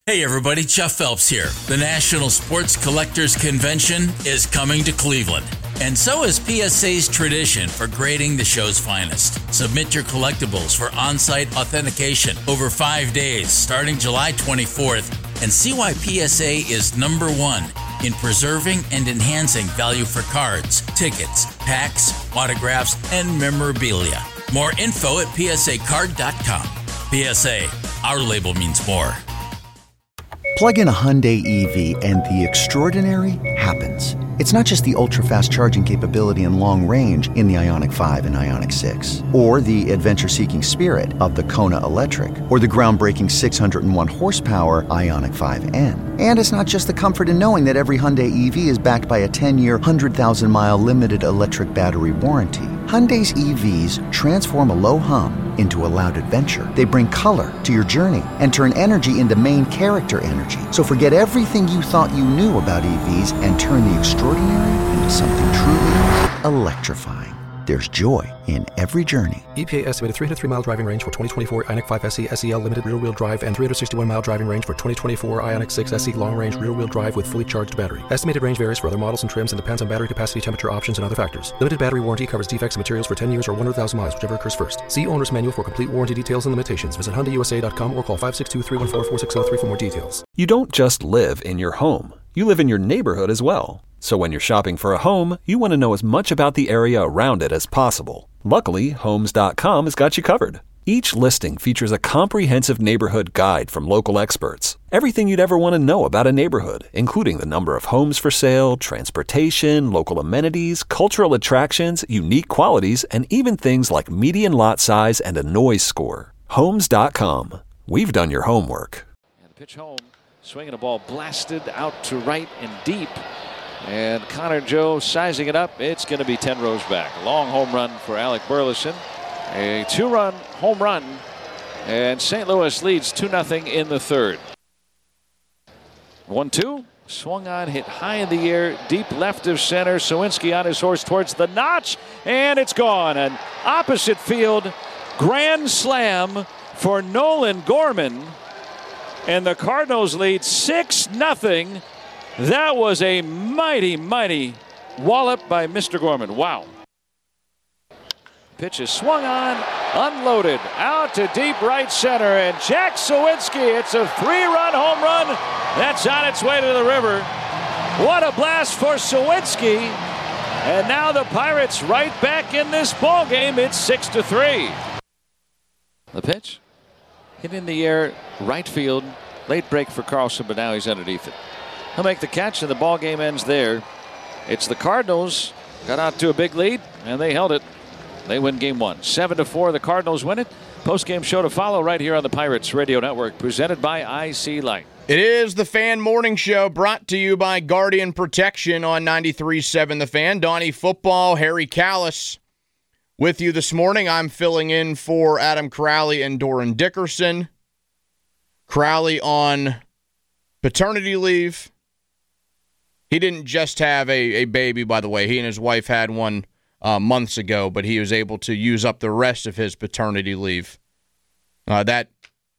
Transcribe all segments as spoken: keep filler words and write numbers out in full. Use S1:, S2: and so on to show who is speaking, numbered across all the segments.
S1: Hey everybody, Jeff Phelps here. The National Sports Collectors Convention is coming to Cleveland. And so is P S A's tradition for grading the show's finest. Submit your collectibles for on-site authentication over five days starting July twenty-fourth and see why P S A is number one in preserving and enhancing value for cards, tickets, packs, autographs, and memorabilia. More info at P S A card dot com. P S A, our label means more.
S2: Plug in a Hyundai E V and the extraordinary happens. It's not just the ultra-fast charging capability and long range in the Ioniq five and Ioniq six, or the adventure-seeking spirit of the Kona Electric, or the groundbreaking six hundred one horsepower Ioniq five N. And it's not just the comfort in knowing that every Hyundai E V is backed by a ten-year, one hundred thousand mile limited electric battery warranty. Hyundai's E Vs transform a low hum into a loud adventure. They bring color to your journey and turn energy into main character energy. So forget everything you thought you knew about E Vs and turn the extraordinary into something truly electrifying. There's joy in every journey.
S3: E P A estimated three hundred three mile driving range for twenty twenty-four Ioniq five S E S E L limited rear-wheel drive and three hundred sixty-one mile driving range for twenty twenty-four Ioniq six S E long-range rear-wheel drive with fully charged battery. Estimated range varies for other models and trims and depends on battery capacity, temperature options, and other factors. Limited battery warranty covers defects and materials for ten years or one hundred thousand miles, whichever occurs first. See owner's manual for complete warranty details and limitations. Visit Hyundai U S A dot com or call five six two, three one four, four six zero three for more details.
S4: You don't just live in your home. You live in your neighborhood as well. So when you're shopping for a home, you want to know as much about the area around it as possible. Luckily, Homes dot com has got you covered. Each listing features a comprehensive neighborhood guide from local experts. Everything you'd ever want to know about a neighborhood, including the number of homes for sale, transportation, local amenities, cultural attractions, unique qualities, and even things like median lot size and a noise score. Homes dot com. We've done your homework.
S5: And the pitch home, swinging a ball blasted out to right and deep. And Connor Joe sizing it up. It's going to be ten rows back. A long home run for Alec Burleson. A two-run home run. And Saint Louis leads two nothing in the third. one two. Swung on, hit high in the air, deep left of center. Sawinski on his horse towards the notch. And it's gone. An opposite field grand slam for Nolan Gorman. And the Cardinals lead six nothing. That was a mighty, mighty wallop by Mister Gorman. Wow. Pitch is swung on, unloaded, out to deep right center, and Jack Sawinski, it's a three-run home run. That's on its way to the river. What a blast for Sawinski. And now the Pirates right back in this ball game. It's six to three. The pitch hit in the air, right field. Late break for Carlson, but now he's underneath it. He'll make the catch, and the ball game ends there. It's the Cardinals got out to a big lead, and they held it. They win game one. Seven to four, the Cardinals win it. Post-game show to follow right here on the Pirates Radio Network, presented by I C Light.
S6: It is the Fan Morning Show, brought to you by Guardian Protection on ninety-three point seven The Fan. Donnie Football, Harry Callis with you this morning. I'm filling in for Adam Crowley and Doran Dickerson. Crowley on paternity leave. He didn't just have a, a baby, by the way. He and his wife had one uh, months ago, but he was able to use up the rest of his paternity leave. Uh, that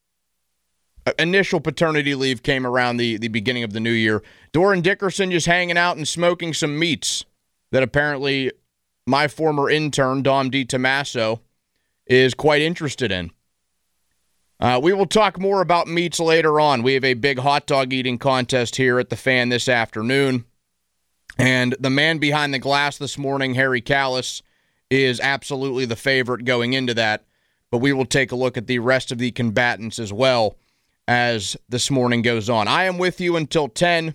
S6: initial paternity leave came around the, the beginning of the new year. Doran Dickerson just hanging out and smoking some meats that apparently my former intern, Dom DiTommaso, is quite interested in. Uh, we will talk more about meats later on. We have a big hot dog eating contest here at the Fan this afternoon. And the man behind the glass this morning, Harry Callis, is absolutely the favorite going into that. But we will take a look at the rest of the combatants as well as this morning goes on. I am with you until ten.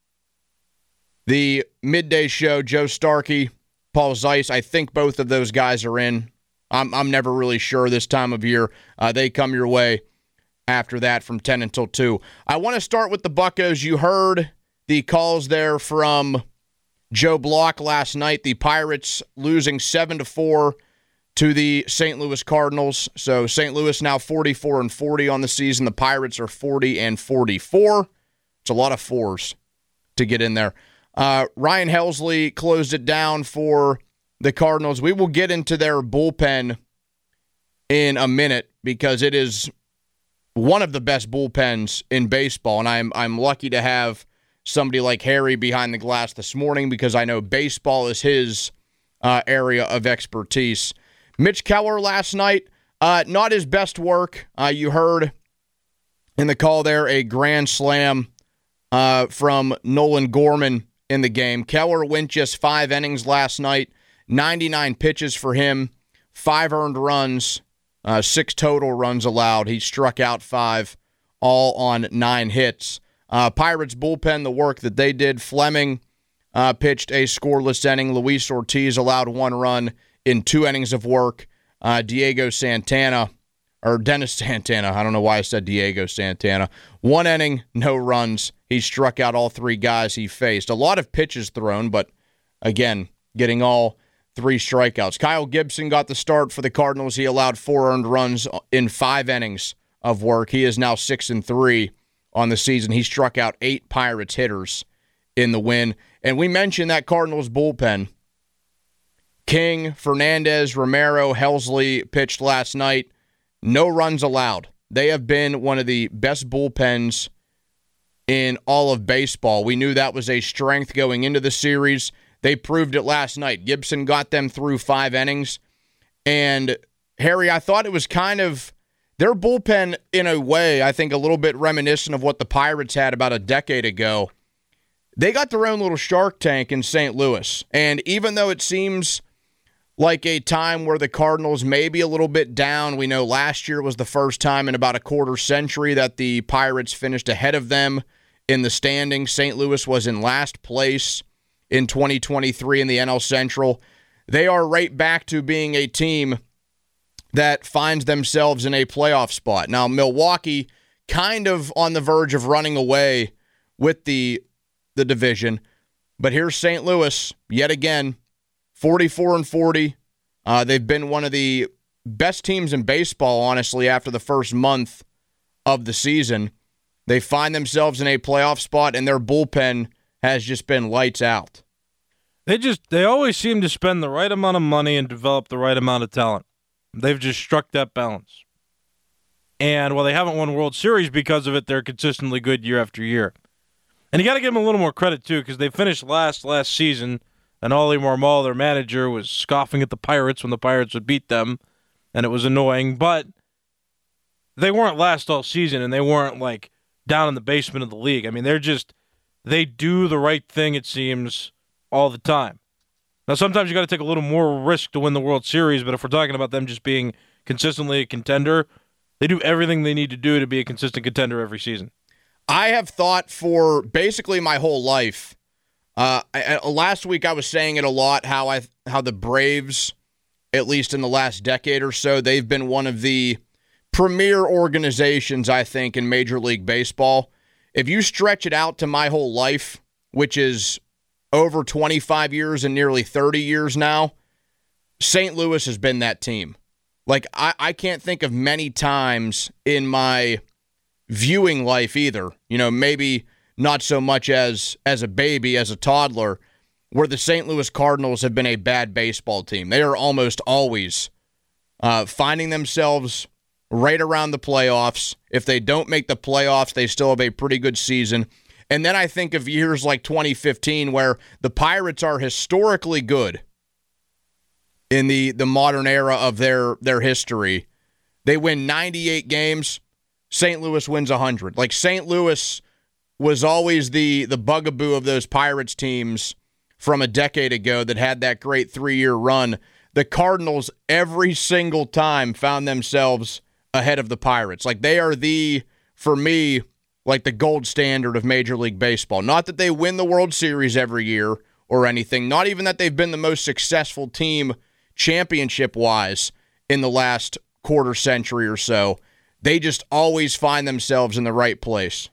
S6: The midday show, Joe Starkey, Paul Zeiss, I think both of those guys are in. I'm I'm never really sure this time of year. Uh, they come your way after that from ten until two. I want to start with the Buccos. You heard the calls there from Joe Block last night. The Pirates losing seven to four to the Saint Louis Cardinals. So Saint Louis now forty-four and forty on the season. The Pirates are forty and forty-four. It's a lot of fours to get in there. Uh, Ryan Helsley closed it down for the Cardinals. We will get into their bullpen in a minute because it is one of the best bullpens in baseball, and I'm I'm lucky to have somebody like Harry behind the glass this morning because I know baseball is his uh, area of expertise. Mitch Keller last night, uh, not his best work. Uh, you heard in the call there a grand slam uh, from Nolan Gorman in the game. Keller went just five innings last night, ninety-nine pitches for him, five earned runs, uh, six total runs allowed. He struck out five, all on nine hits. Uh, Pirates bullpen, the work that they did. Fleming uh, pitched a scoreless inning. Luis Ortiz allowed one run in two innings of work. Uh, Diego Santana, or Dennis Santana, I don't know why I said Diego Santana. One inning, no runs. He struck out all three guys he faced. A lot of pitches thrown, but again, getting all three strikeouts. Kyle Gibson got the start for the Cardinals. He allowed four earned runs in five innings of work. He is now six and three on the season. He struck out eight Pirates hitters in the win. And we mentioned that Cardinals bullpen. King, Fernandez, Romero, Helsley pitched last night. No runs allowed. They have been one of the best bullpens in all of baseball. We knew that was a strength going into the series. They proved it last night. Gibson got them through five innings. And, Harry, I thought it was kind of their bullpen, in a way, I think a little bit reminiscent of what the Pirates had about a decade ago. They got their own little shark tank in Saint Louis. And even though it seems like a time where the Cardinals may be a little bit down, we know last year was the first time in about a quarter century that the Pirates finished ahead of them in the standings. Saint Louis was in last place in twenty twenty-three in the N L Central. They are right back to being a team that finds themselves in a playoff spot. Now, Milwaukee kind of on the verge of running away with the, the division. But here's Saint Louis, yet again, forty-four and forty. Uh, they've been one of the best teams in baseball, honestly, after the first month of the season. They find themselves in a playoff spot, and their bullpen has just been lights out.
S7: They just they always seem to spend the right amount of money and develop the right amount of talent. They've just struck that balance. And while they haven't won World Series because of it, they're consistently good year after year. And you got to give them a little more credit, too, because they finished last last season, and Ollie Marmol, their manager, was scoffing at the Pirates when the Pirates would beat them, and it was annoying. But they weren't last all season, and they weren't, like, down in the basement of the league. I mean, they're just, they do the right thing, it seems, all the time. Now, sometimes you got to take a little more risk to win the World Series, but if we're talking about them just being consistently a contender, they do everything they need to do to be a consistent contender every season.
S6: I have thought for basically my whole life. Uh, I, last week I was saying it a lot, how I how the Braves, at least in the last decade or so, they've been one of the premier organizations, I think, in Major League Baseball. If you stretch it out to my whole life, which is over twenty-five years and nearly thirty years now, Saint Louis has been that team. Like, I, I can't think of many times in my viewing life either, you know, maybe not so much as as a baby, as a toddler, where the Saint Louis Cardinals have been a bad baseball team. They are almost always uh, finding themselves right around the playoffs. If they don't make the playoffs, they still have a pretty good season. And then I think of years like twenty fifteen where the Pirates are historically good in the, the modern era of their, their history. They win ninety-eight games. Saint Louis wins one hundred. Like, Saint Louis was always the, the bugaboo of those Pirates teams from a decade ago that had that great three-year run. The Cardinals, every single time, found themselves ahead of the Pirates. Like, they are the, for me, like the gold standard of Major League Baseball. Not that they win the World Series every year or anything. Not even that they've been the most successful team championship-wise in the last quarter century or so. They just always find themselves in the right place.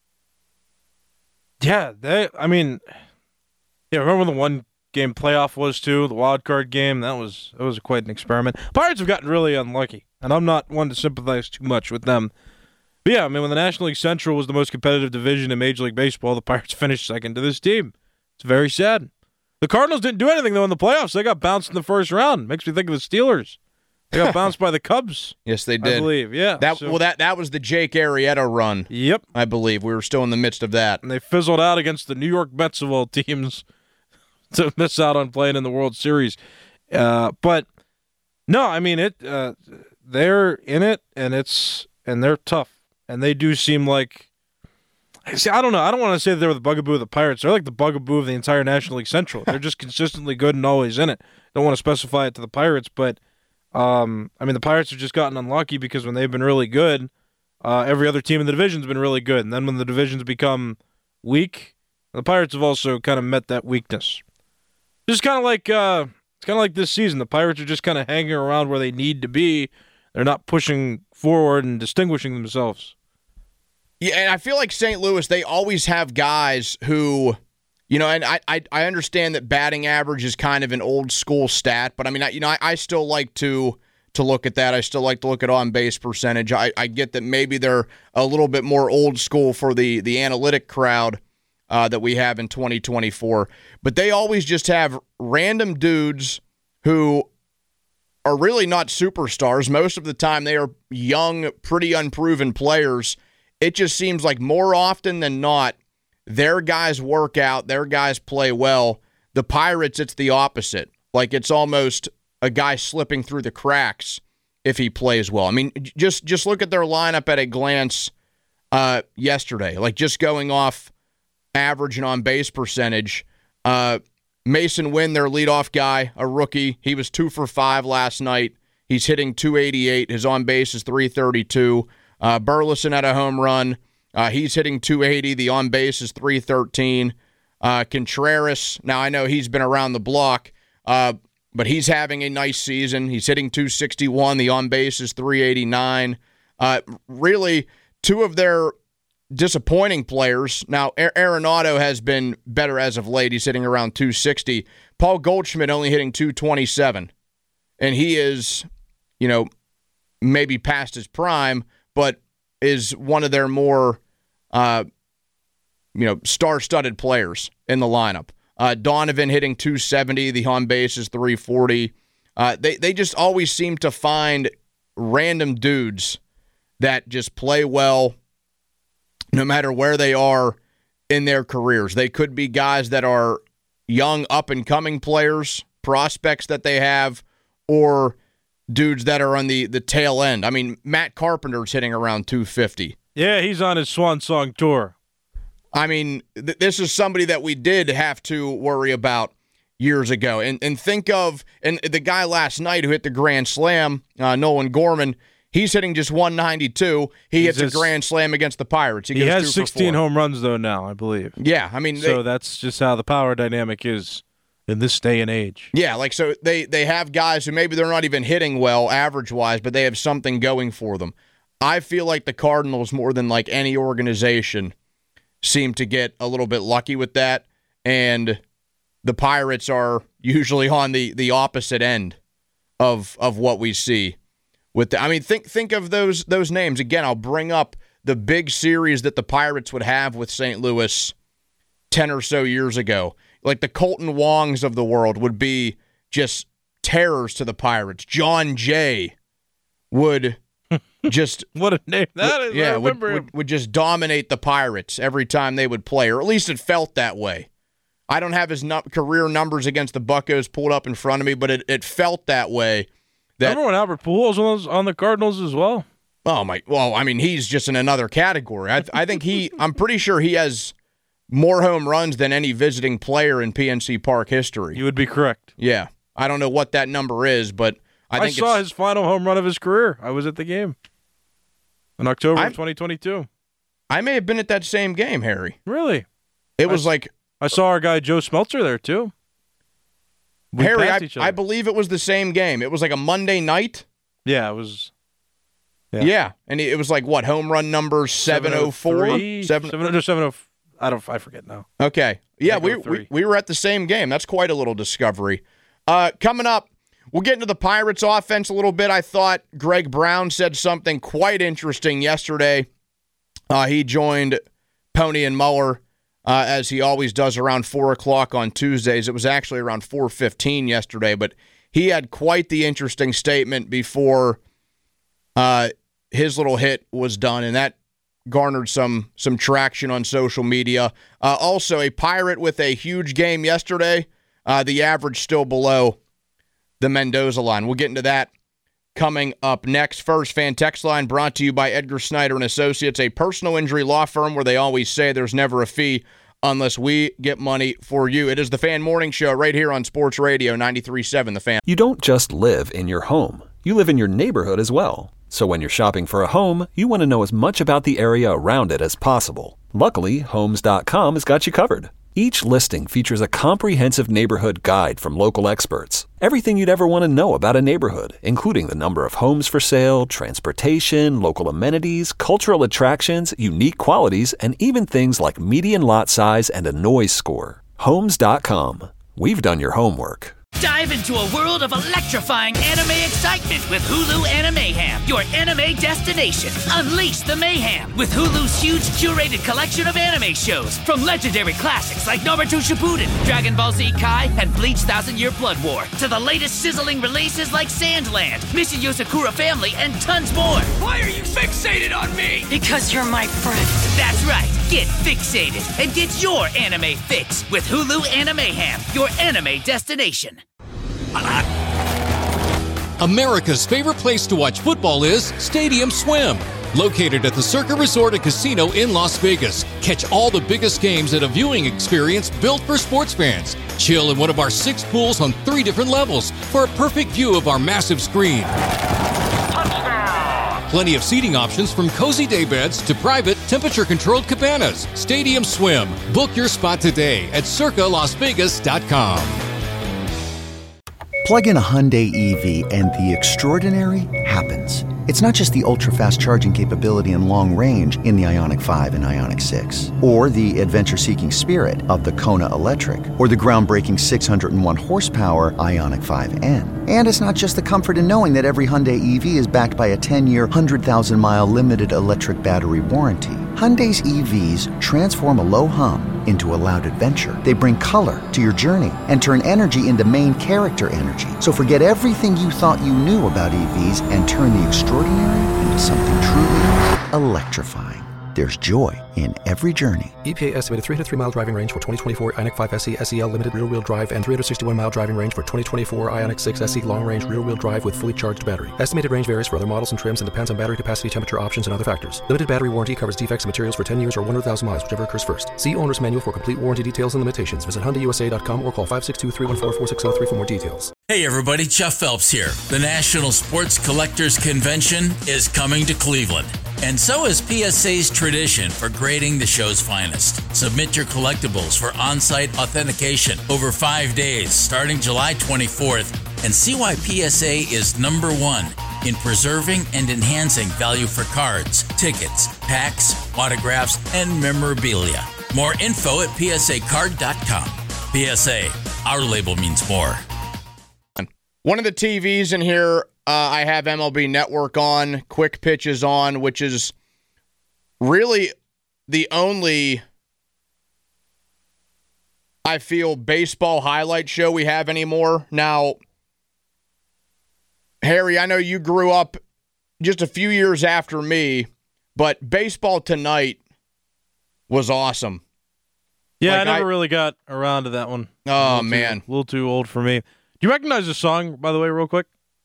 S7: Yeah, they. I mean, yeah. Remember the one game playoff was too, the wild card game. That was that was quite an experiment. Pirates have gotten really unlucky, and I'm not one to sympathize too much with them. But yeah, I mean, when the National League Central was the most competitive division in Major League Baseball, the Pirates finished second to this team. It's very sad. The Cardinals didn't do anything though in the playoffs. They got bounced in the first round. Makes me think of the Steelers They got bounced by the Cubs.
S6: Yes, they did.
S7: I believe, yeah.
S6: That
S7: so.
S6: well, that that was the Jake Arrieta run.
S7: Yep,
S6: I believe we were still in the midst of that,
S7: and they fizzled out against the New York Mets of all teams to miss out on playing in the World Series. Uh, but no, I mean it. Uh, they're in it, and it's and they're tough, and they do seem like. See, I don't know. I don't want to say that they're the bugaboo of the Pirates. They're like the bugaboo of the entire National League Central. They're just consistently good and always in it. Don't want to specify it to the Pirates, but um, I mean the Pirates have just gotten unlucky because when they've been really good, uh, every other team in the division's been really good, and then when the divisions become weak, the Pirates have also kind of met that weakness. Just kind of like uh, it's kind of like this season. The Pirates are just kind of hanging around where they need to be. They're not pushing forward and distinguishing themselves.
S6: Yeah, and I feel like Saint Louis, they always have guys who, you know, and I I, I understand that batting average is kind of an old school stat, but I mean, I, you know, I, I still like to to look at that. I still like to look at on base percentage. I, I get that maybe they're a little bit more old school for the the analytic crowd uh, that we have in twenty twenty-four, but they always just have random dudes who are really not superstars. Most of the time, they are young, pretty unproven players. It just seems like more often than not, their guys work out, their guys play well. The Pirates, it's the opposite. Like it's almost a guy slipping through the cracks if he plays well. I mean, just just look at their lineup at a glance uh, yesterday. Like just going off average and on base percentage. Uh, Mason Wynn, their leadoff guy, a rookie. He was two for five last night. He's hitting two eighty-eight. His on base is three thirty-two. Uh, Burleson had a home run. Uh, he's hitting two eighty. The on base is three thirteen. Uh, Contreras, now I know he's been around the block, uh, but he's having a nice season. He's hitting two sixty-one. The on base is three eighty-nine. Uh, really, two of their disappointing players. Now, Arenado has been better as of late. He's hitting around two sixty. Paul Goldschmidt only hitting two twenty-seven. And he is, you know, maybe past his prime, but is one of their more, uh, you know, star-studded players in the lineup. Uh, Donovan hitting two seventy. The on base is three forty. Uh, they they just always seem to find random dudes that just play well, no matter where they are in their careers. They could be guys that are young, up-and-coming players, prospects that they have, or dudes that are on the, the tail end. I mean, Matt Carpenter's hitting around two fifty.
S7: Yeah, he's on his swan song tour.
S6: I mean, th- this is somebody that we did have to worry about years ago. And and think of, and the guy last night who hit the grand slam, uh, Nolan Gorman, he's hitting just one ninety-two. He
S7: He's
S6: hits
S7: just,
S6: a grand slam against the Pirates. He,
S7: he
S6: goes
S7: has
S6: two
S7: sixteen
S6: for four.
S7: home runs, though, now, I believe.
S6: Yeah, I mean.
S7: So
S6: they,
S7: that's just how the power dynamic is in this day and age.
S6: Yeah, like so they, they have guys who maybe they're not even hitting well average-wise, but they have something going for them. I feel like the Cardinals, more than like any organization, seem to get a little bit lucky with that, and the Pirates are usually on the, the opposite end of of what we see. With the, I mean, think think of those those names. Again, I'll bring up the big series that the Pirates would have with Saint Louis ten or so years ago. Like the Colton Wongs of the world would be just terrors to the Pirates. John Jay would just
S7: what a name that is.
S6: Yeah,
S7: I
S6: would,
S7: remember him.
S6: would, would just dominate the Pirates every time they would play, or at least it felt that way. I don't have his no- career numbers against the Buccos pulled up in front of me, but it, it felt that way. That,
S7: remember when Albert Pujols was on the Cardinals as well?
S6: Oh my! Well, I mean, he's just in another category. I, I think he. I'm pretty sure he has more home runs than any visiting player in P N C Park history.
S7: You would be correct.
S6: Yeah, I don't know what that number is, but I
S7: I,
S6: think
S7: saw
S6: it's,
S7: his final home run of his career. I was at the game in October
S6: I'm-
S7: of twenty twenty-two.
S6: I may have been at that same game, Harry.
S7: Really?
S6: It was
S7: I,
S6: like
S7: I saw our guy Joe Smeltzer there too. We
S6: Harry.
S7: passed
S6: I,
S7: each other.
S6: I believe it was the same game. It was like a Monday night.
S7: Yeah, it was.
S6: Yeah,
S7: Yeah.
S6: and it was like what home run number seven oh four,
S7: seven no seven oh. I don't. I forget now.
S6: Okay, yeah, we, we
S7: three.
S6: we were at the same game. That's quite a little discovery. Uh, coming up, we'll get into the Pirates' offense a little bit. I thought Greg Brown said something quite interesting yesterday. Uh, he joined Pony and Muller uh, as he always does around four o'clock on Tuesdays. It was actually around four fifteen yesterday, but he had quite the interesting statement before uh, his little hit was done, and that garnered some some traction on social media. Uh, also, a Pirate with a huge game yesterday. Uh, the average still below the Mendoza line. We'll get into that coming up next. First, Fan Text Line brought to you by Edgar Snyder and Associates, a personal injury law firm where they always say there's never a fee unless we get money for you. It is the Fan Morning Show right here on Sports Radio ninety-three point seven The Fan.
S4: You don't just live in your home. You live in your neighborhood as well. So when you're shopping for a home, you want to know as much about the area around it as possible. Luckily, Homes dot com has got you covered. Each listing features a comprehensive neighborhood guide from local experts. Everything you'd ever want to know about a neighborhood, including the number of homes for sale, transportation, local amenities, cultural attractions, unique qualities, and even things like median lot size and a noise score. Homes dot com. We've done your homework.
S8: Dive into a world of electrifying anime excitement with Hulu Animeham, your anime destination. Unleash the mayhem with Hulu's huge curated collection of anime shows, from legendary classics like Naruto Shippuden, Dragon Ball Z Kai, and Bleach Thousand Year Blood War, to the latest sizzling releases like Sandland, Mission Yosakura Family, and tons more.
S9: Why are you fixated on me?
S8: Because you're my friend. That's right. Get fixated and get your anime fix with Hulu Animeham, your anime destination.
S10: America's favorite place to watch football is Stadium Swim. Located at the Circa Resort and Casino in Las Vegas. Catch all the biggest games at a viewing experience built for sports fans. Chill in one of our six pools on three different levels for a perfect view of our massive screen. Plenty of seating options, from cozy day beds to private, temperature-controlled cabanas. Stadium Swim. Book your spot today at circa las vegas dot com.
S2: Plug in a Hyundai E V and the extraordinary happens. It's not just the ultra-fast charging capability and long range in the Ioniq five and Ioniq six, or the adventure-seeking spirit of the Kona Electric, or the groundbreaking six hundred one horsepower Ioniq five N. And it's not just the comfort in knowing that every Hyundai E V is backed by a ten-year, one hundred thousand mile limited electric battery warranty. Hyundai's E Vs transform a low hum into a loud adventure. They bring color to your journey and turn energy into main character energy. So forget everything you thought you knew about E Vs and turn the extraordinary into something truly electrifying. There's joy in every journey.
S3: E P A estimated three hundred three mile driving range for twenty twenty-four Ioniq five S E S E L limited rear-wheel drive and three hundred sixty-one mile driving range for twenty twenty-four Ioniq six S E long-range rear-wheel drive with fully charged battery. Estimated range varies for other models and trims and depends on battery capacity, temperature options, and other factors. Limited battery warranty covers defects and materials for ten years or one hundred thousand miles, whichever occurs first. See owner's manual for complete warranty details and limitations. Visit Hyundai U S A dot com or call five six two, three one four, four six zero three for more details.
S1: Hey everybody, Jeff Phelps here. The National Sports Collectors Convention is coming to Cleveland. And so is P S A's tradition for grading the show's finest. Submit your collectibles for on-site authentication over five days, starting July twenty-fourth, and see why P S A is number one in preserving and enhancing value for cards, tickets, packs, autographs, and memorabilia. More info at P S A card dot com. P S A, our label means more.
S6: One of the T Vs in here, uh, I have M L B Network on, Quick Pitch is on, which is really the only, I feel, baseball highlight show we have anymore. Now, Harry, I know you grew up just a few years after me, but Baseball Tonight was awesome.
S7: Yeah,
S6: like
S7: I never
S6: I,
S7: really got around to that one.
S6: Oh,
S7: a
S6: man.
S7: Too, a little too old for me. Do you recognize the song, by the way, real quick?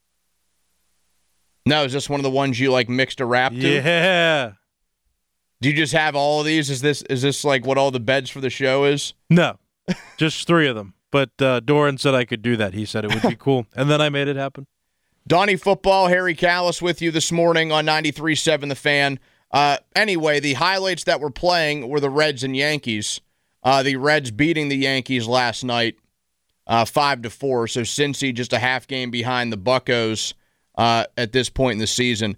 S6: No, is this one of the ones you, like, mixed a rap to?
S7: Yeah.
S6: Do you just have all of these? Is this is this like what all the beds for the show is?
S7: No, just three of them. But uh, Doran said I could do that. He said it would be cool. And then I made it happen.
S6: Donnie Football, Harry Callis with you this morning on ninety-three point seven The Fan. Uh, anyway, the highlights that were playing were the Reds and Yankees. Uh, the Reds beating the Yankees last night. Uh, five to four, so Cincy just a half game behind the Buccos uh, at this point in the season.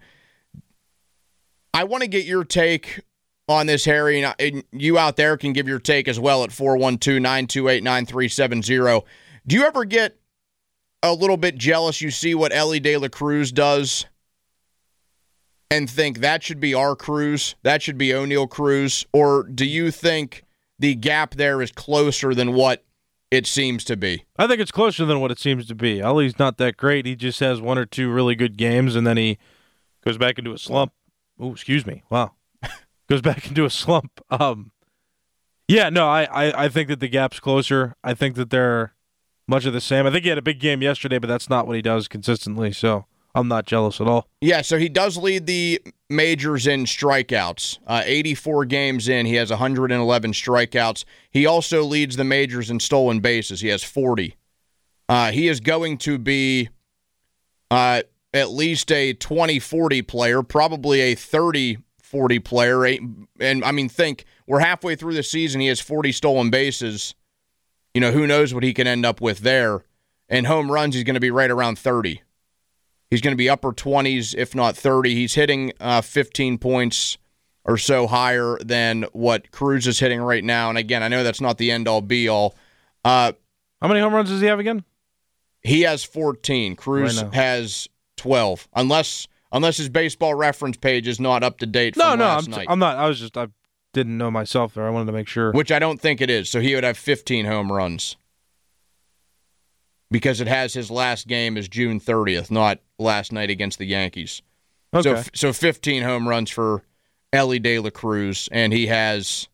S6: I want to get your take on this, Harry, and you out there can give your take as well at four one two, nine two eight, nine three seven zero. Do you ever get a little bit jealous? You see what Elly De La Cruz does and think that should be our Cruz, that should be O'Neill Cruz, or do you think the gap there is closer than what it seems to be.
S7: I think it's closer than what it seems to be. Ellie's not that great. He just has one or two really good games, and then he goes back into a slump. Oh, excuse me. Wow. goes back into a slump. Um, yeah, no, I, I, I think that the gap's closer. I think that they're much of the same. I think he had a big game yesterday, but that's not what he does consistently, so I'm not jealous at all.
S6: Yeah, so he does lead the majors in strikeouts. Uh, eighty-four games in, he has one hundred eleven strikeouts. He also leads the majors in stolen bases. He has forty. Uh, he is going to be uh, at least a twenty forty player, probably a thirty forty player. And, I mean, think, we're halfway through the season. He has forty stolen bases. You know, who knows what he can end up with there. And home runs, he's going to be right around thirty. He's going to be upper twenties, if not thirty. He's hitting uh, fifteen points or so higher than what Cruz is hitting right now. And again, I know that's not the end-all, be-all. Uh,
S7: How many home runs does he have again?
S6: He has fourteen. Cruz right has twelve. Unless unless his Baseball Reference page is not up to date from
S7: no, no,
S6: last
S7: I'm,
S6: night.
S7: I'm not. I was just, I didn't know myself there. I wanted to make sure.
S6: Which I don't think it is. So he would have fifteen home runs. Because it has his last game is June thirtieth, not last night against the Yankees.
S7: Okay.
S6: So so fifteen home runs for Elly De La Cruz, and he has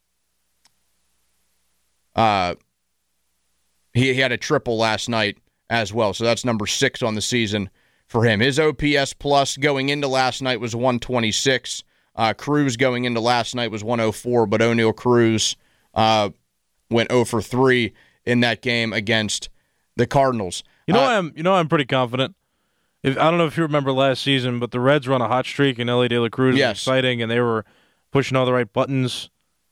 S6: uh he, he had a triple last night as well. So that's number six on the season for him. His O P S plus going into last night was one twenty-six. Uh, Cruz going into last night was one oh four, but O'Neal Cruz uh, went oh for three in that game against the Cardinals.
S7: You know,
S6: uh,
S7: I'm. You know, I'm pretty confident. If I don't know if you remember last season, but the Reds were on a hot streak, and Elly De La Cruz
S6: yes.
S7: was exciting, and they were pushing all the right buttons,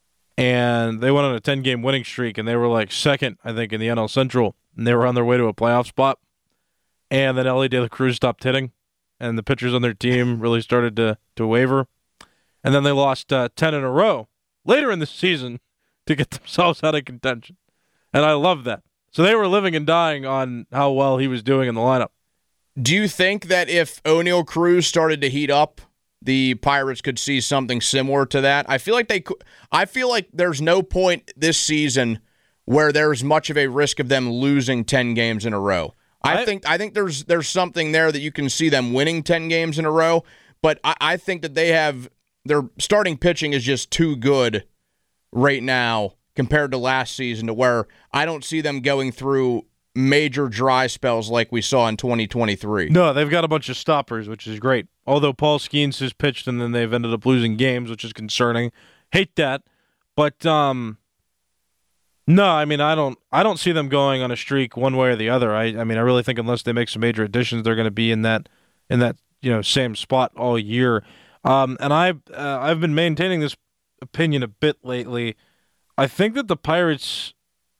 S7: and they went on a ten-game winning streak, and they were like second, I think, in the N L Central, and they were on their way to a playoff spot. And then Elly De La Cruz stopped hitting, and the pitchers on their team really started to to waver, and then they lost uh, ten in a row later in the season to get themselves out of contention, and I love that. So they were living and dying on how well he was doing in the lineup.
S6: Do you think that if O'Neal Cruz started to heat up, the Pirates could see something similar to that? I feel like they could. I feel like there's no point this season where there's much of a risk of them losing ten games in a row. I, I think I think there's there's something there that you can see them winning ten games in a row, but I, I think that they have their starting pitching is just too good right now compared to last season, to where I don't see them going through major dry spells like we saw in twenty twenty-three.
S7: No, they've got a bunch of stoppers, which is great. Although Paul Skeens has pitched and then they've ended up losing games, which is concerning. Hate that. But um no, I mean I don't I don't see them going on a streak one way or the other. I I mean I really think unless they make some major additions, they're going to be in that in that, you know, same spot all year. Um and I uh, I've been maintaining this opinion a bit lately. I think that the Pirates,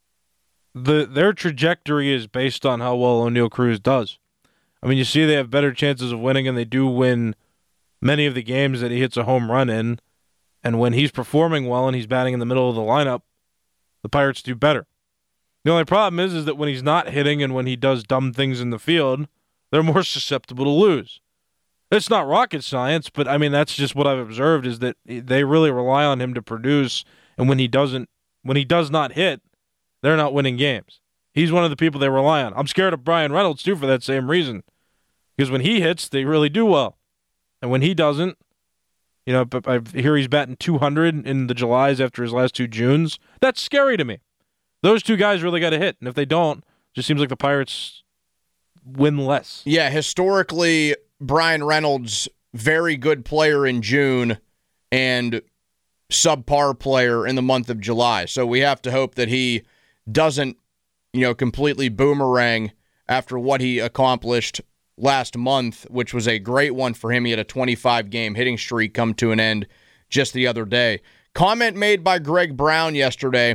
S7: the their trajectory is based on how well O'Neal Cruz does. I mean, you see they have better chances of winning, and they do win many of the games that he hits a home run in. And when he's performing well and he's batting in the middle of the lineup, the Pirates do better. The only problem is, is that when he's not hitting and when he does dumb things in the field, they're more susceptible to lose. It's not rocket science, but I mean, that's just what I've observed, is that they really rely on him to produce. And when he doesn't, when he does not hit, they're not winning games. He's one of the people they rely on. I'm scared of Brian Reynolds, too, for that same reason. Because when he hits, they really do well. And when he doesn't, you know, I hear he's batting two hundred in the Julys after his last two Junes. That's scary to me. Those two guys really got to hit. And if they don't, it just seems like the Pirates win less.
S6: Yeah, historically, Brian Reynolds, very good player in June, and subpar player in the month of July. So we have to hope that he doesn't, you know, completely boomerang after what he accomplished last month, which was a great one for him. He had a twenty-five game hitting streak come to an end just the other day. Comment made by Greg Brown yesterday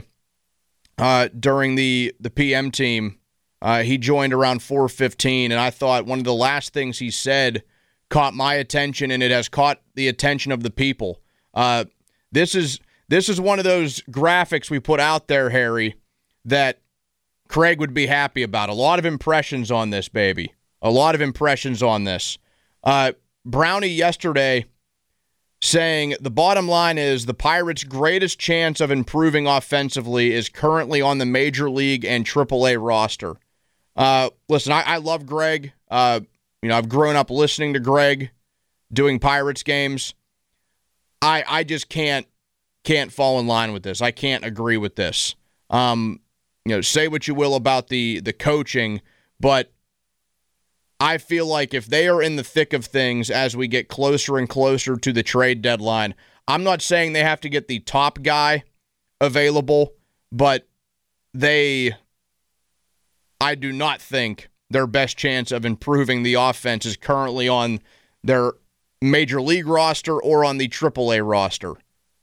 S6: uh, during the, the P M team. Uh, he joined around four fifteen, and I thought one of the last things he said caught my attention, and it has caught the attention of the people. Uh, This is this is one of those graphics we put out there, Harry, that Craig would be happy about. A lot of impressions on this, baby. A lot of impressions on this. Uh, Brownie yesterday saying the bottom line is the Pirates' greatest chance of improving offensively is currently on the Major League and triple A roster. Uh, listen, I, I love Greg. Uh, you know, I've grown up listening to Greg doing Pirates games. I I just can't can't fall in line with this. I can't agree with this. Um, you know, say what you will about the the coaching, but I feel like if they are in the thick of things as we get closer and closer to the trade deadline, I'm not saying they have to get the top guy available, but they, I do not think their best chance of improving the offense is currently on their Major League roster or on the triple A roster.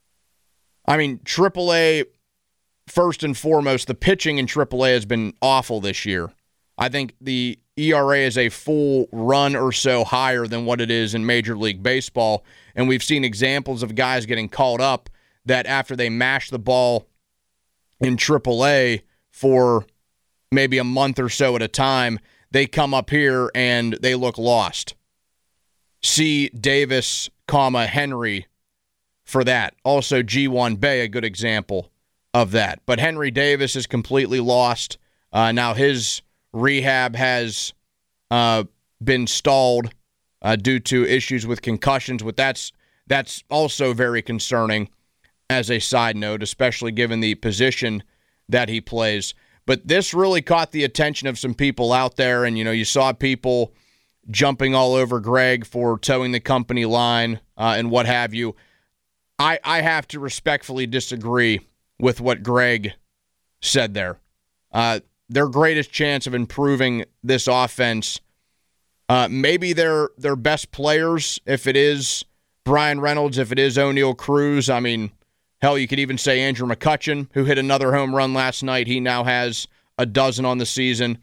S6: I mean, triple A, first and foremost, the pitching in triple A has been awful this year. I think the E R A is a full run or so higher than what it is in Major League Baseball, and we've seen examples of guys getting called up that after they mash the ball in triple A for maybe a month or so at a time, they come up here and they look lost. See Davis, comma, Henry for that. Also G one Bay, a good example of that. But Henry Davis is completely lost. Uh, now his rehab has uh, been stalled uh, due to issues with concussions. But that's that's also very concerning as a side note, especially given the position that he plays. But this really caught the attention of some people out there, and you know, you saw people jumping all over Greg for towing the company line uh, and what have you. I I have to respectfully disagree with what Greg said there. Uh, their greatest chance of improving this offense, uh, maybe their their best players, if it is Brian Reynolds, if it is O'Neal Cruz. I mean, hell, you could even say Andrew McCutchen, who hit another home run last night. He now has a dozen on the season.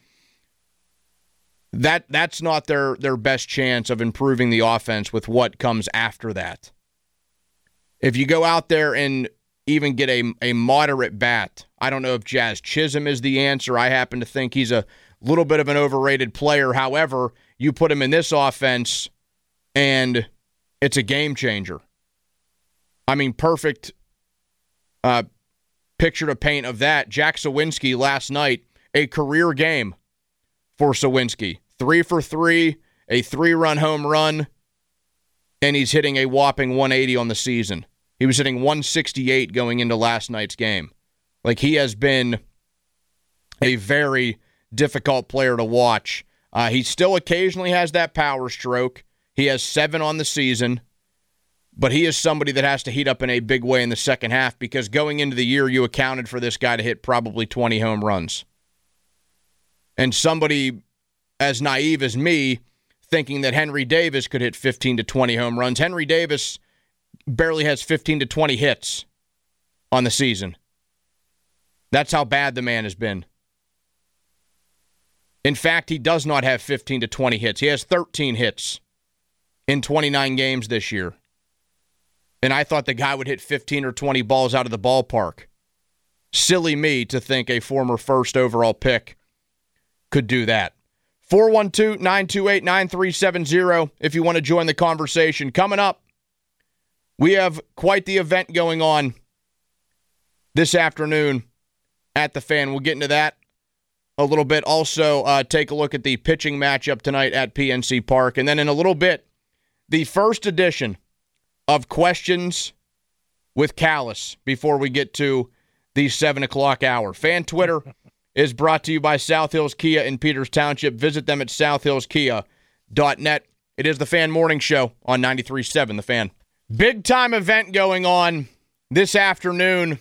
S6: That that's not their, their best chance of improving the offense with what comes after that. If you go out there and even get a, a moderate bat, I don't know if Jazz Chisholm is the answer. I happen to think he's a little bit of an overrated player. However, you put him in this offense, and it's a game changer. I mean, perfect uh, picture to paint of that. Jack Sawinski last night, a career game for Sawinski. Three for three, a three-run home run, and he's hitting a whopping one eighty on the season. He was hitting one sixty-eight going into last night's game. Like, he has been a very difficult player to watch. Uh, he still occasionally has that power stroke. He has seven on the season, but he is somebody that has to heat up in a big way in the second half because going into the year, you accounted for this guy to hit probably twenty home runs. And somebody as naive as me thinking that Henry Davis could hit fifteen to twenty home runs. Henry Davis barely has fifteen to twenty hits on the season. That's how bad the man has been. In fact, he does not have fifteen to twenty hits. He has thirteen hits in twenty-nine games this year. And I thought the guy would hit fifteen or twenty balls out of the ballpark. Silly me to think a former first overall pick could do that. four one two, nine two eight, nine three seven zero if you want to join the conversation. Coming up, we have quite the event going on this afternoon at the Fan. We'll get into that a little bit. Also, uh, take a look at the pitching matchup tonight at P N C Park. And then in a little bit, the first edition of Questions with Callis before we get to the seven o'clock hour. Fan Twitter is brought to you by South Hills Kia in Peters Township. Visit them at south hills kia dot net. It is the Fan Morning Show on ninety-three point seven The Fan. Big time event going on this afternoon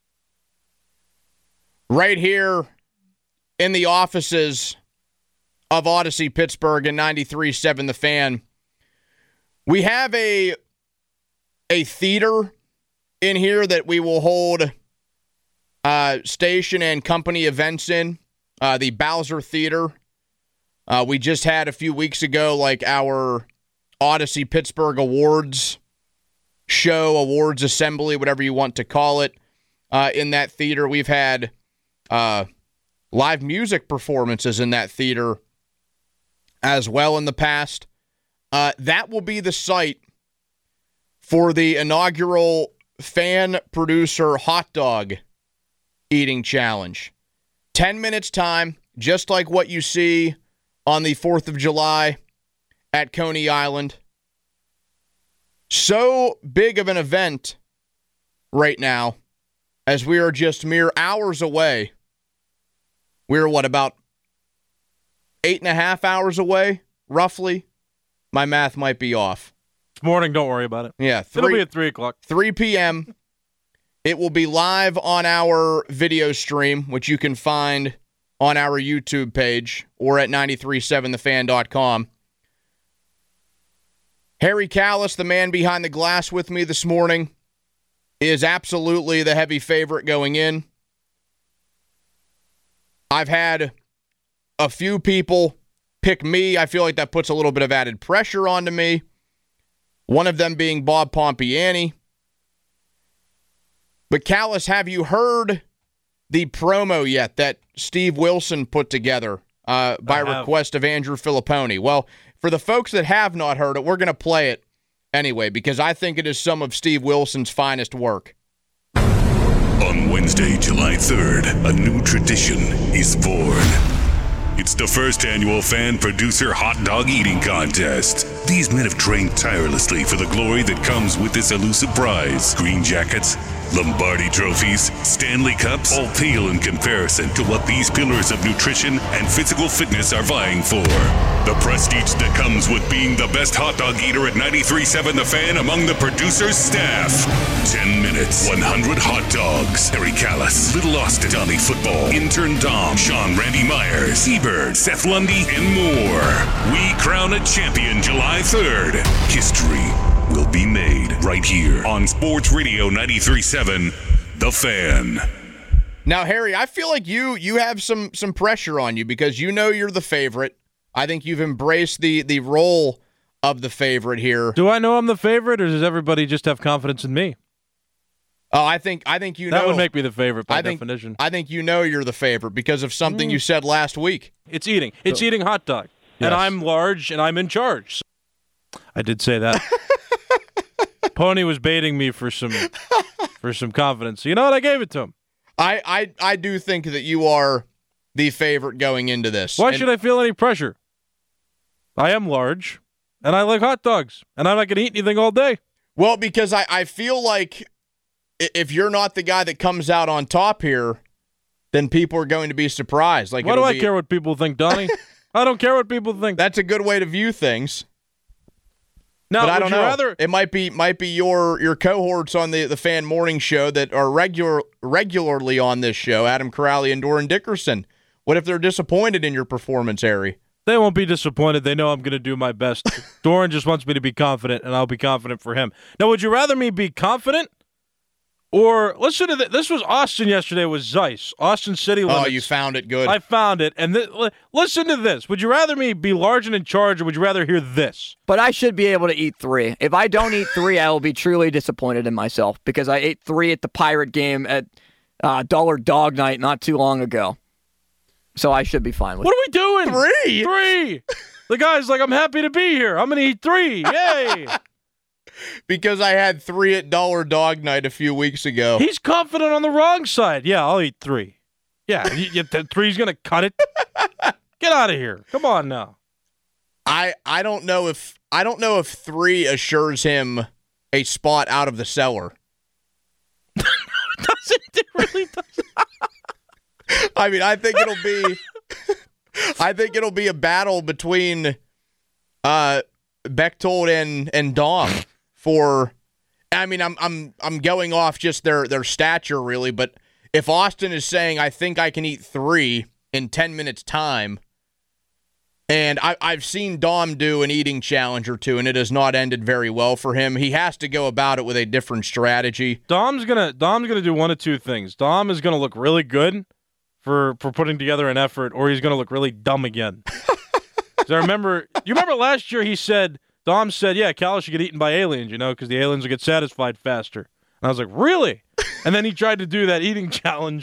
S6: right here in the offices of Odyssey Pittsburgh and ninety-three point seven The Fan. We have a, a theater in here that we will hold Uh, station and company events in, uh, the Bowser Theater. Uh, we just had a few weeks ago, like our Odyssey Pittsburgh Awards show, awards assembly, whatever you want to call it, uh, in that theater. We've had uh, live music performances in that theater as well in the past. Uh, that will be the site for the inaugural fan producer hot dog eating challenge. Ten minutes time, just like what you see on the fourth of July at Coney Island. So big of an event right now, as we are just mere hours away. We're, what, about eight and a half hours away, roughly? My math might be off.
S7: It's morning, don't worry about it.
S6: Yeah.
S7: Three, It'll be at three o'clock.
S6: three p.m. It will be live on our video stream, which you can find on our YouTube page or at nine three seven the fan dot com. Harry Kalas, the man behind the glass with me this morning, is absolutely the heavy favorite going in. I've had a few people pick me. I feel like that puts a little bit of added pressure onto me. One of them being Bob Pompiani. But Kalas, have you heard the promo yet that Steve Wilson put together uh, by request of Andrew Filipponi? Well, for the folks that have not heard it, we're going to play it anyway, because I think it is some of Steve Wilson's finest work.
S11: On Wednesday, July third, a new tradition is born. It's the first annual fan producer hot dog eating contest. These men have trained tirelessly for the glory that comes with this elusive prize. Green jackets, Lombardi trophies, Stanley Cups, all pale in comparison to what these pillars of nutrition and physical fitness are vying for. The prestige that comes with being the best hot dog eater at ninety-three point seven The Fan among the producer's staff. Ten minutes, one hundred hot dogs. Harry Kalas, Little Austin, Tommy Football, Intern Dom, Sean Randy Myers, Seabird, Seth Lundy, and more. We crown a champion July third. History will be made right here on Sports Radio ninety-three point seven The Fan.
S6: Now, Harry, I feel like you you have some some pressure on you because you know you're the favorite. I think you've embraced the the role of the favorite here.
S7: Do I know I'm the favorite, or does everybody just have confidence in me?
S6: Oh, I think I think you know.
S7: That would make me the favorite by
S6: I think,
S7: definition.
S6: I think you know you're the favorite because of something
S7: mm.
S6: you said last week.
S7: It's eating. It's so, eating hot dog. Yes. And I'm large, and I'm in charge. So I did say that. Pony was baiting me for some for some confidence. You know what? I gave it to him.
S6: I, I, I do think that you are the favorite going into this.
S7: Why
S6: and
S7: should I feel any pressure? I am large, and I like hot dogs, and I'm not going to eat anything all day.
S6: Well, because I, I feel like if you're not the guy that comes out on top here, then people are going to be surprised. Like,
S7: why do I
S6: be...
S7: care what people think, Donnie? I don't care what people think.
S6: That's a good way to view things.
S7: No,
S6: but I don't know.
S7: Rather...
S6: It might be might be your your cohorts on the, the Fan Morning Show that are regular regularly on this show, Adam Crowley and Doran Dickerson. What if they're disappointed in your performance, Harry?
S7: They won't be disappointed. They know I'm going to do my best. Doran just wants me to be confident, and I'll be confident for him. Now, would you rather me be confident? Or listen to this. This was Austin yesterday with Zeiss. Austin City Limits.
S6: Oh, you found it good.
S7: I found it. And th- listen to this. Would you rather me be large and in charge, or would you rather hear this?
S12: But I should be able to eat three. If I don't eat three, I will be truly disappointed in myself because I ate three at the Pirate game at uh, Dollar Dog Night not too long ago. So I should be fine with it.
S7: What are we doing?
S6: Three?
S7: Three. The guy's like, I'm happy to be here. I'm going to eat three. Yay.
S6: Because I had three at Dollar Dog Night a few weeks ago.
S7: He's confident on the wrong side. Yeah, I'll eat three. Yeah, you, you, the three's going to cut it. Get out of here. Come on now.
S6: I I don't know if I don't know if three assures him a spot out of the cellar.
S7: It doesn't. It really doesn't.
S6: I mean, I think it'll be I think it'll be a battle between uh, Bechtold and and Dom for I mean, I'm I'm I'm going off just their their stature really, but if Austin is saying I think I can eat three in ten minutes time, and I, I've seen Dom do an eating challenge or two, and it has not ended very well for him. He has to go about it with a different strategy.
S7: Dom's gonna Dom's gonna do one of two things. Dom is gonna look really good for for putting together an effort, or he's gonna look really dumb again. I remember, you remember last year he said, Dom said, yeah, Kalas should get eaten by aliens, you know, because the aliens will get satisfied faster. And I was like, really? And then he tried to do that eating challenge,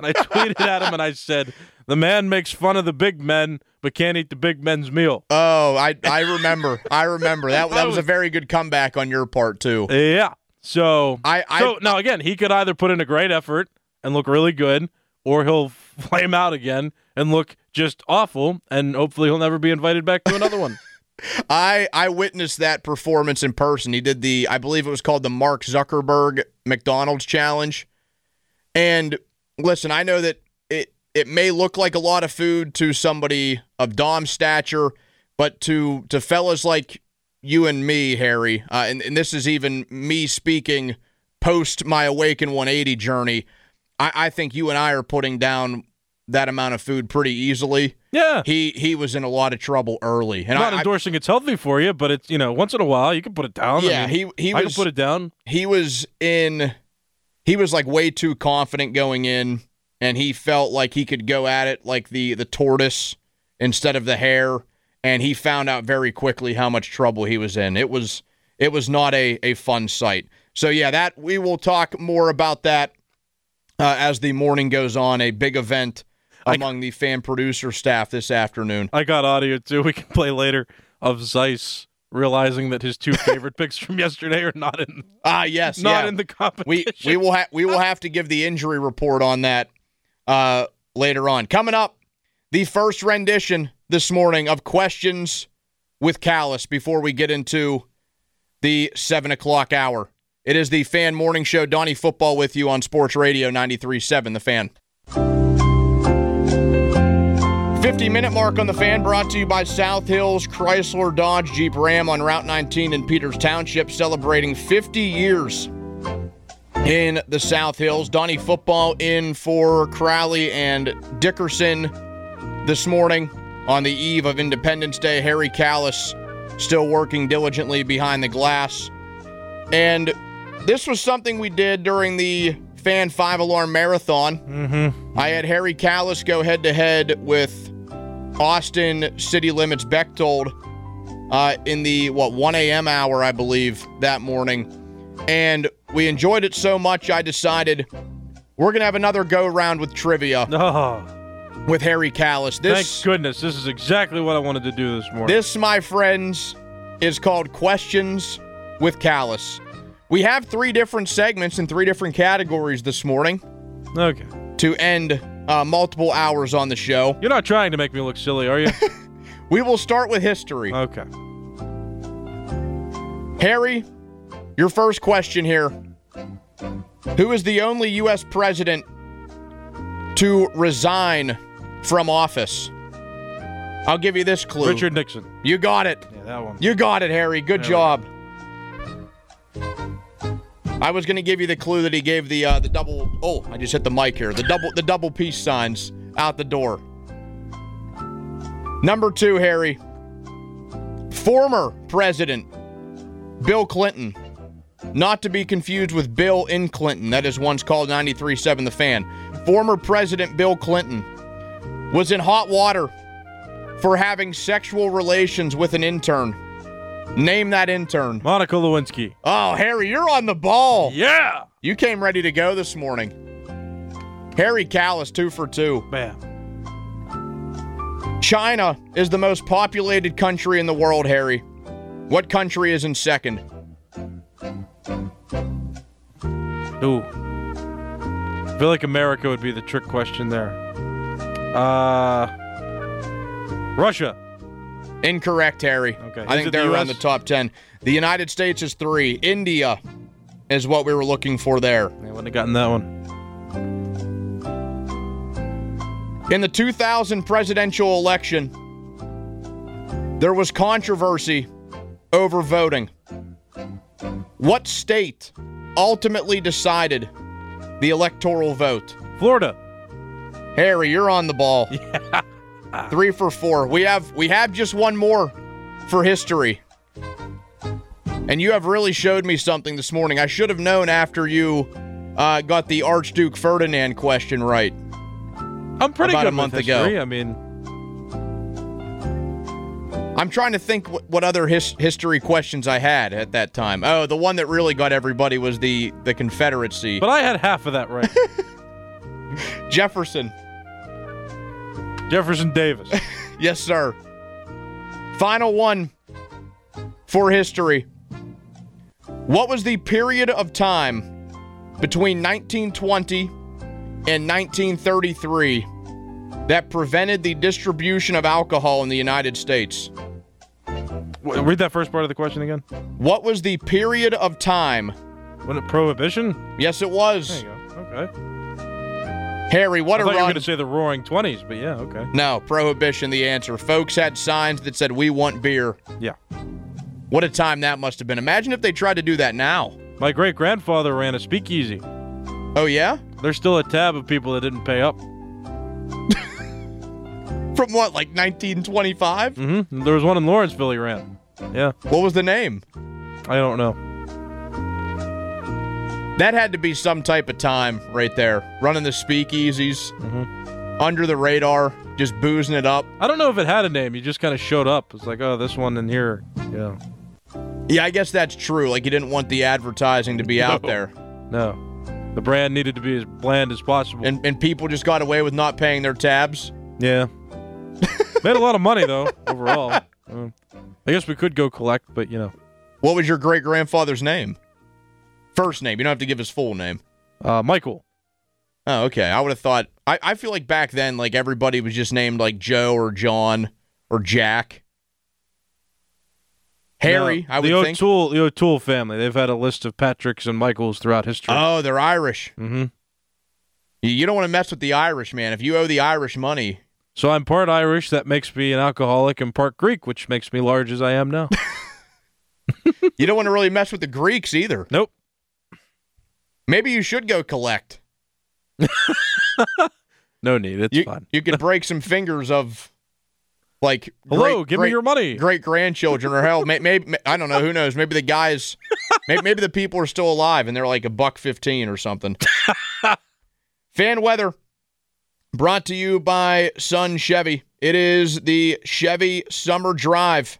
S7: And I tweeted at him and I said, the man makes fun of the big men, but can't eat the big men's meal.
S6: Oh, I I remember. I remember. That, that was a very good comeback on your part, too.
S7: Yeah. So,
S6: I, I,
S7: so now, again, he could either put in a great effort and look really good, or he'll flame out again and look just awful, and hopefully he'll never be invited back to another one.
S6: I I witnessed that performance in person. He did the, I believe it was called the Mark Zuckerberg McDonald's Challenge. And listen, I know that it, it may look like a lot of food to somebody of Dom's stature, but to, to fellas like you and me, Harry, uh, and, and this is even me speaking post my Awaken one eighty journey, I, I think you and I are putting down that amount of food pretty easily.
S7: Yeah.
S6: He he was in a lot of trouble early. And
S7: I'm not
S6: I,
S7: endorsing it's healthy for you, but it's, you know, once in a while you can put it down.
S6: Yeah,
S7: I mean,
S6: he he
S7: I
S6: was,
S7: can put it down.
S6: He was in he was like way too confident going in, and he felt like he could go at it like the the tortoise instead of the hare, and he found out very quickly how much trouble he was in. It was it was not a, a fun sight. So yeah, that we will talk more about that uh, as the morning goes on. A big event among the fan producer staff this afternoon.
S7: I got audio, too. We can play later of Zeiss realizing that his two favorite picks from yesterday are not in
S6: Ah, yes,
S7: not
S6: yeah.
S7: in the competition.
S6: We we will ha- we will have to give the injury report on that uh, later on. Coming up, the first rendition this morning of Questions with Callis before we get into the seven o'clock hour. It is the Fan Morning Show. Donnie Football with you on Sports Radio ninety-three point seven, The Fan. fifty-minute mark on The Fan, brought to you by South Hills Chrysler Dodge Jeep Ram on Route nineteen in Peters Township, celebrating fifty years in the South Hills. Donnie Football in for Crowley and Dickerson this morning on the eve of Independence Day. Harry Callis still working diligently behind the glass. And this was something we did during the Fan five-Alarm Marathon.
S7: Mm-hmm.
S6: I had Harry Callis go head-to-head with Austin City Limits Bechtold uh, in the, what, one a.m. hour, I believe, that morning. And we enjoyed it so much, I decided we're going to have another go-round with trivia
S7: Oh,
S6: with Harry Callis. This,
S7: thank goodness. This is exactly what I wanted to do this morning.
S6: This, my friends, is called Questions with Callis. We have three different segments in three different categories this morning.
S7: Okay.
S6: To end uh, multiple hours on the show.
S7: You're not trying to make me look silly, are you?
S6: We will start with history.
S7: Okay.
S6: Harry, your first question here. Who is the only U S president to resign from office? I'll give you this clue.
S7: Richard Nixon.
S6: You got it.
S7: Yeah, that one.
S6: You got it, Harry. Good
S7: there
S6: job. I was going to give you the clue that he gave the uh, the double. Oh, I just hit the mic here. The double the double peace signs out the door. Number two, Harry. Former President Bill Clinton, not to be confused with Bill in Clinton. That is once called ninety-three point seven The Fan. Former President Bill Clinton was in hot water for having sexual relations with an intern. Name that intern.
S7: Monica Lewinsky.
S6: Oh, Harry, you're on the ball.
S7: Yeah.
S6: You came ready to go this morning. Harry Callis, two for two.
S7: Bam.
S6: China is the most populated country in the world, Harry. What country is in second?
S7: Ooh. I feel like America would be the trick question there. Uh, Russia.
S6: Incorrect, Harry.
S7: Okay.
S6: I
S7: Is
S6: think
S7: it
S6: they're
S7: the
S6: around
S7: U S?
S6: the top ten. The United States is three. India is what we were looking for there.
S7: I wouldn't have gotten that one.
S6: In the two thousand presidential election, there was controversy over voting. What state ultimately decided the electoral vote?
S7: Florida.
S6: Harry, you're on the ball.
S7: Yeah.
S6: Three for four. We have we have just one more for history. And you have really showed me something this morning. I should have known after you uh, got the Archduke Ferdinand question right.
S7: I'm pretty
S6: about
S7: good
S6: a month
S7: with
S6: ago.
S7: history. I mean,
S6: I'm trying to think what, what other his, history questions I had at that time. Oh, the one that really got everybody was the, the Confederacy.
S7: but I had half of that right.
S6: Jefferson.
S7: Jefferson Davis.
S6: Yes, sir. Final one for history. What was the period of time between nineteen twenty and nineteen thirty-three that prevented the distribution of alcohol in the United States?
S7: Read that first part of the question again.
S6: What was the period of time?
S7: Was it Prohibition?
S6: Yes, it was.
S7: There you go. Okay.
S6: Harry, what
S7: I
S6: a
S7: thought
S6: run.
S7: you were going to say the Roaring Twenties, but yeah, okay.
S6: No, Prohibition, the answer. Folks had signs that said, "We want beer."
S7: Yeah.
S6: What a time that must have been. Imagine if they tried to do that now.
S7: My great-grandfather ran a speakeasy.
S6: Oh, yeah?
S7: There's still a tab of people that didn't pay up.
S6: From what, like nineteen twenty-five?
S7: Mm-hmm. There was one in Lawrenceville he ran. Yeah.
S6: What was the name?
S7: I don't know.
S6: That had to be some type of time right there. Running the speakeasies,
S7: mm-hmm.
S6: under the radar, just boozing it up.
S7: I don't know if it had a name. You just kind of showed up. It's like, oh, this one in here. Yeah.
S6: Yeah, I guess that's true. Like, you didn't want the advertising to be
S7: no.
S6: out there.
S7: No. The brand needed to be as bland as possible.
S6: And, and people just got away with not paying their tabs?
S7: Yeah. Made a lot of money, though, overall. Uh, I guess we could go collect, but, you know.
S6: What was your great-grandfather's name? First name. You don't have to give his full name.
S7: Uh, Michael.
S6: Oh, okay. I would have thought. I, I feel like back then, like, everybody was just named, like, Joe or John or Jack. Harry,
S7: no,
S6: I would
S7: the
S6: think.
S7: O'Toole, the O'Toole family. They've had a list of Patricks and Michaels throughout history.
S6: Oh, they're Irish.
S7: Mm-hmm.
S6: You, you don't want to mess with the Irish, man. If you owe the Irish money.
S7: So I'm part Irish. That makes me an alcoholic, and part Greek, which makes me large as I am now.
S6: You don't want to really mess with the Greeks either.
S7: Nope.
S6: Maybe you should go collect.
S7: No need. It's
S6: you,
S7: fine.
S6: You could break some fingers of, like,
S7: hello,
S6: great,
S7: give
S6: great,
S7: me your money.
S6: Great grandchildren, or hell, maybe, maybe I don't know. Who knows? Maybe the guys, maybe, maybe the people are still alive and they're like a buck fifteen or something. Fan weather brought to you by Sun Chevy. It is the Chevy Summer Drive.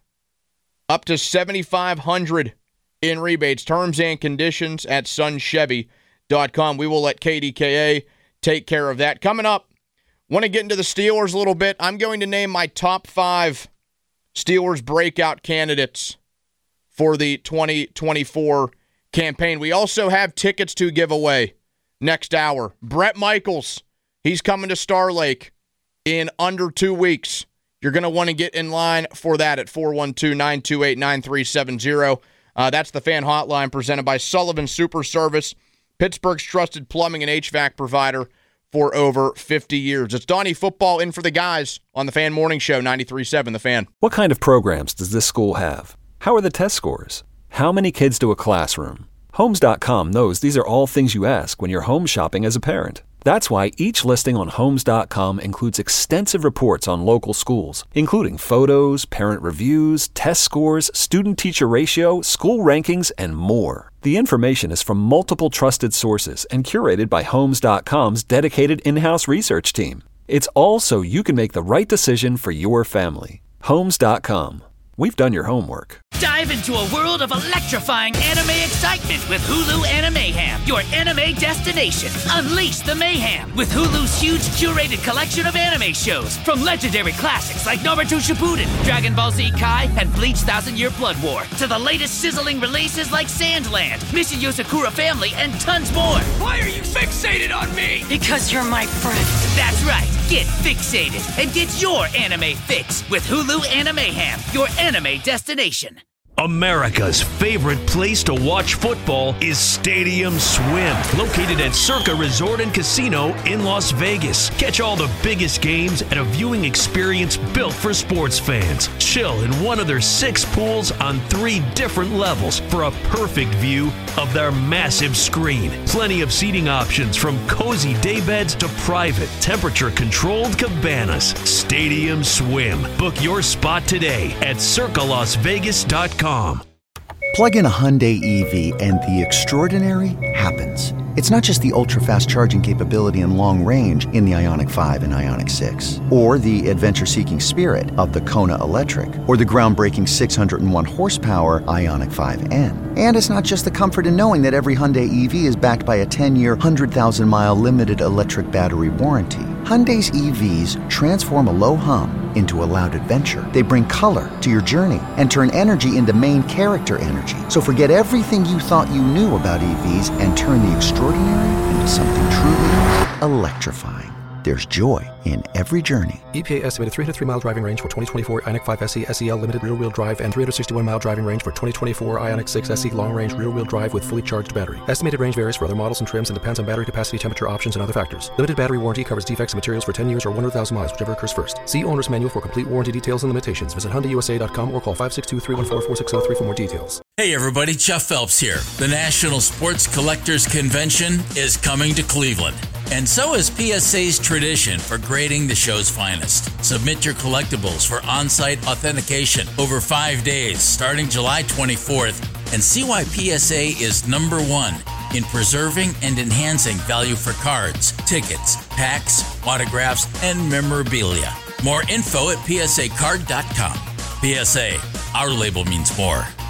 S6: Up to seventy-five hundred dollars in rebates. Terms and conditions at sun chevy dot com. We will let K D K A take care of that. Coming up, want to get into the Steelers a little bit. I'm going to name my top five Steelers breakout candidates for the twenty twenty-four campaign. We also have tickets to give away next hour. Brett Michaels, he's coming to Star Lake in under two weeks. You're going to want to get in line for that at four one two, nine two eight, nine three seven zero. Uh, that's the fan hotline presented by Sullivan Super Service, Pittsburgh's trusted plumbing and H V A C provider for over fifty years. It's Donnie Football in for the guys on the Fan Morning Show, ninety-three point seven The Fan.
S4: What kind of programs does this school have? How are the test scores? How many kids do a classroom? Homes dot com knows these are all things you ask when you're home shopping as a parent. That's why each listing on Homes dot com includes extensive reports on local schools, including photos, parent reviews, test scores, student-teacher ratio, school rankings, and more. The information is from multiple trusted sources and curated by Homes dot com's dedicated in-house research team. It's all so you can make the right decision for your family. Homes dot com. We've done your homework.
S8: Dive into a world of electrifying anime excitement with Hulu Animeham, your anime destination. Unleash the mayhem with Hulu's huge curated collection of anime shows, from legendary classics like Naruto Shippuden, Dragon Ball Z Kai, and Bleach Thousand Year Blood War, to the latest sizzling releases like Sandland, Mission Yosakura Family, and tons more.
S9: Why are you fixated on me?
S13: Because you're my friend.
S8: That's right. Get fixated and get your anime fix with Hulu Animeham, your anime destination.
S14: America's favorite place to watch football is Stadium Swim, located at Circa Resort and Casino in Las Vegas. Catch all the biggest games at a viewing experience built for sports fans. Chill in one of their six pools on three different levels for a perfect view of their massive screen. Plenty of seating options, from cozy daybeds to private, temperature-controlled cabanas. Stadium Swim. Book your spot today at circa las vegas dot com.
S2: Plug in a Hyundai E V and the extraordinary happens. It's not just the ultra-fast charging capability and long range in the Ioniq five and Ioniq six, or the adventure-seeking spirit of the Kona Electric, or the groundbreaking six hundred one horsepower Ioniq five N. And it's not just the comfort in knowing that every Hyundai E V is backed by a ten-year, one hundred thousand mile limited electric battery warranty. Hyundai's E Vs transform a low hum into a loud adventure. They bring color to your journey and turn energy into main character energy. So forget everything you thought you knew about E Vs and turn the extraordinary into something truly electrifying. There's joy in every journey.
S3: E P A estimated three hundred three mile driving range for twenty twenty-four Ioniq five S E S E L limited rear-wheel drive and three hundred sixty-one mile driving range for twenty twenty-four Ioniq six S E long-range rear-wheel drive with fully charged battery. Estimated range varies for other models and trims and depends on battery capacity, temperature options, and other factors. Limited battery warranty covers defects in materials for ten years or one hundred thousand miles, whichever occurs first. See owner's manual for complete warranty details and limitations. Visit Hyundai U S A dot com or call five six two, three one four, four six zero three for more details.
S1: Hey everybody, Jeff Phelps here. The National Sports Collectors Convention is coming to Cleveland. And so is P S A's tradition for grading the show's finest. Submit your collectibles for on-site authentication over five days starting July twenty-fourth and see why P S A is number one in preserving and enhancing value for cards, tickets, packs, autographs, and memorabilia. More info at P S A card dot com. P S A, our label means more.